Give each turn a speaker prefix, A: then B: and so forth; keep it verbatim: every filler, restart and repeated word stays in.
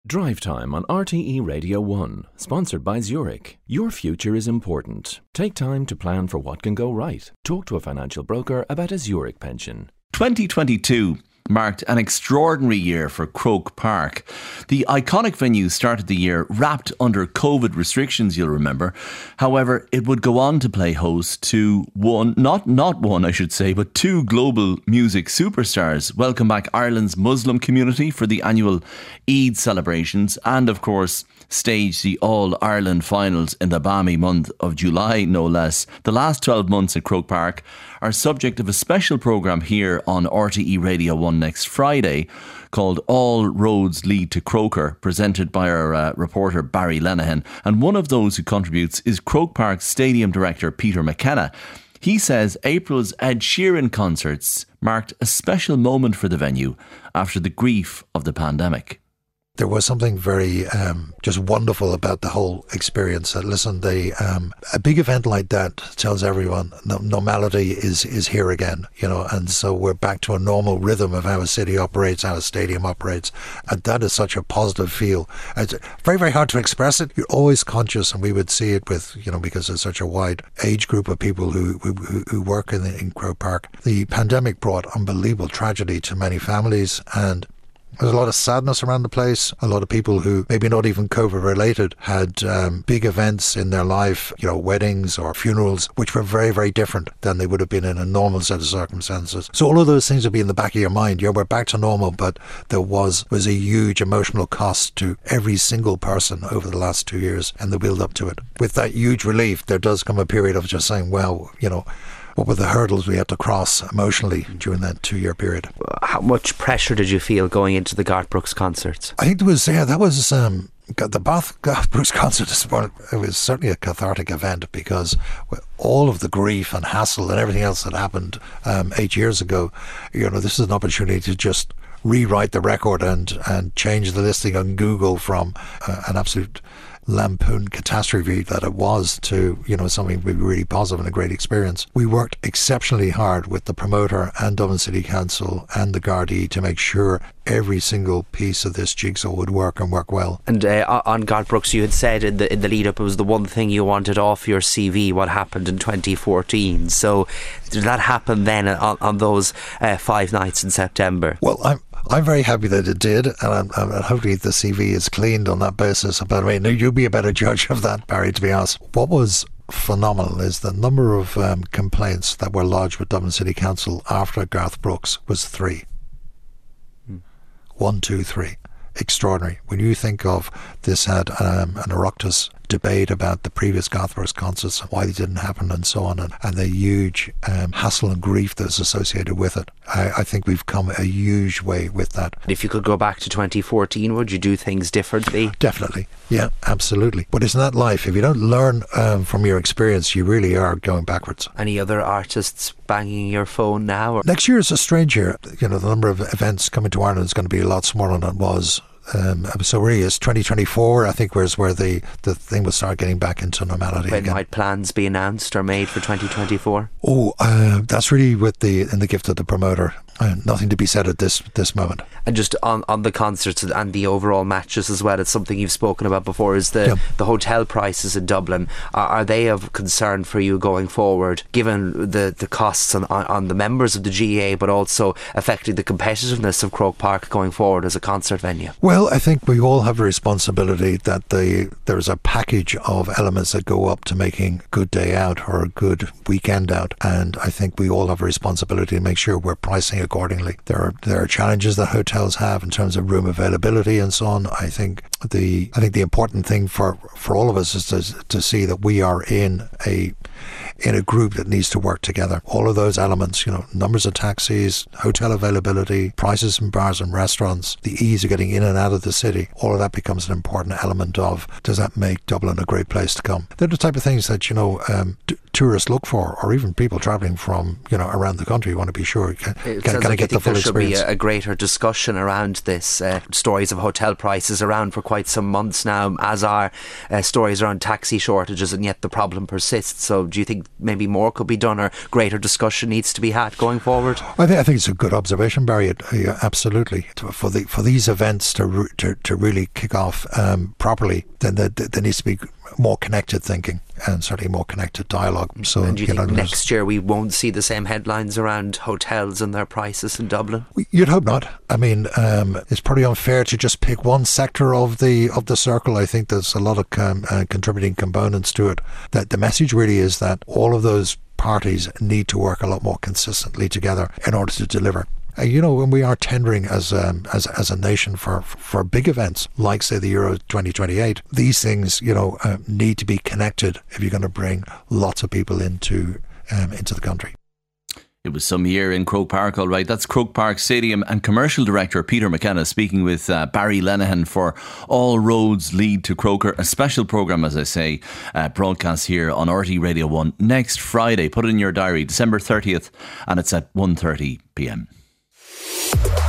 A: Drive Time on R T E Radio one, sponsored by Zurich. Your future is important. Take time to plan for what can go right. Talk to a financial broker about a Zurich pension.
B: twenty twenty-two marked an extraordinary year for Croke Park. The iconic venue started the year wrapped under COVID restrictions, you'll remember. However, it would go on to play host to one, not not one I should say, but two global music superstars. Welcome back Ireland's Muslim community for the annual Eid celebrations, and of course stage the All-Ireland finals in the balmy month of July, no less. The last twelve months at Croke Park are subject of a special programme here on R T E Radio one next Friday called All Roads Lead to Croker, presented by our uh, reporter Barry Lenihan. And one of those who contributes is Croke Park Stadium Director Peter McKenna. He says April's Ed Sheeran concerts marked a special moment for the venue after the grief of the pandemic.
C: There was something very um, just wonderful about the whole experience. Uh, listen, the, um, a big event like that tells everyone no, normality is, is here again, you know, and so we're back to a normal rhythm of how a city operates, how a stadium operates, and that is such a positive feel. It's very, very hard to express it. You're always conscious, and we would see it with, you know, because there's such a wide age group of people who who, who work in, in Croke Park. The pandemic brought unbelievable tragedy to many families, and there's a lot of sadness around the place. A lot of people who, maybe not even COVID related, had um, big events in their life, you know, weddings or funerals, which were very, very different than they would have been in a normal set of circumstances. So all of those things would be in the back of your mind. Yeah, we're back to normal, but there was, was a huge emotional cost to every single person over the last two years and the build up to it. With that huge relief, there does come a period of just saying, well, you know, what were the hurdles we had to cross emotionally during that two-year period?
D: How much pressure did you feel going into the Garth Brooks concerts?
C: I think there was, yeah, that was um, the Bath Garth Brooks concert. It was certainly a cathartic event because all of the grief and hassle and everything else that happened um, eight years ago, you know, this is an opportunity to just rewrite the record and and change the listing on Google from uh, an absolute lampoon catastrophe that it was to, you know, something really positive and a great experience. We worked exceptionally hard with the promoter and Dublin City Council and the Gardaí to make sure every single piece of this jigsaw would work and work well.
D: And uh, on Garth Brooks, you had said in the in the lead up it was the one thing you wanted off your C V, what happened in twenty fourteen. So did that happen then on, on those uh, five nights in September?
C: Well, I'm I'm very happy that it did, and I'm, I'm, hopefully the C V is cleaned on that basis. But I mean, you'll be a better judge of that, Barry, to be honest. What was phenomenal is the number of um, complaints that were lodged with Dublin City Council after Garth Brooks was three. Hmm. One, two, three. Extraordinary. When you think of this had um, an Oireachtas debate about the previous Garth Brooks concerts and why they didn't happen and so on, and, and the huge um, hassle and grief that's associated with it. I, I think we've come a huge way with that.
D: If you could go back to twenty fourteen, would you do things differently?
C: Definitely. Yeah, absolutely. But isn't that life? If you don't learn um, from your experience, you really are going backwards.
D: Any other artists banging your phone now? Or?
C: Next year is a strange year. You know, the number of events coming to Ireland is going to be a lot smaller than it was. Um, so really it's twenty twenty-four, I think, where's where the, the thing will start getting back into normality
D: when
C: again.
D: Might plans be announced or made for twenty twenty-four?
C: Oh, uh, that's really with the in the gift of the promoter. Uh, nothing to be said at this this moment.
D: And just on, on the concerts and the overall matches as well, it's something you've spoken about before, is the,
C: yeah.
D: the hotel prices in Dublin. Are, are they of concern for you going forward, given the, the costs on, on, on the members of the G A A, but also affecting the competitiveness of Croke Park going forward as a concert venue?
C: Well, I think we all have a responsibility that the there's a package of elements that go up to making a good day out or a good weekend out, and I think we all have a responsibility to make sure we're pricing accordingly. There are there are challenges that hotels have in terms of room availability and so on. I think the I think the important thing for, for all of us is to to see that we are in a in a group that needs to work together. All of those elements, you know, numbers of taxis, hotel availability, prices in bars and restaurants, the ease of getting in and out of the city, all of that becomes an important element of, does that make Dublin a great place to come? They're the type of things that, you know, um, t- tourists look for, or even people travelling from, you know, around the country want to be sure, can, can, can
D: like
C: I get the full
D: there
C: experience?
D: Should be a, a greater discussion around this. Uh, stories of hotel prices around for quite some months now, as are uh, stories around taxi shortages, and yet the problem persists. So do you think maybe more could be done or greater discussion needs to be had going forward?
C: I think I think it's a good observation, Barry. It, uh, absolutely, for the for these events to re, to, to really kick off um, properly, then there, there needs to be more connected thinking and certainly more connected dialogue. So,
D: and do you, you think
C: know,
D: next year we won't see the same headlines around hotels and their prices in Dublin?
C: You'd hope not. I mean, um, it's pretty unfair to just pick one sector of the of the circle. I think there's a lot of um, uh, contributing components to it. That the message really is that all of those parties need to work a lot more consistently together in order to deliver. Uh, you know, when we are tendering as um, as as a nation for for big events like, say, the Euro twenty twenty-eight, these things, you know, uh, need to be connected if you're going to bring lots of people into um, into the country.
B: It was some year in Croke Park, all right. That's Croke Park Stadium and Commercial Director Peter McKenna speaking with uh, Barry Lenihan for All Roads Lead to Croker, a special programme, as I say, uh, broadcast here on R T E Radio one next Friday. Put it in your diary, December thirtieth, and it's at one thirty p m.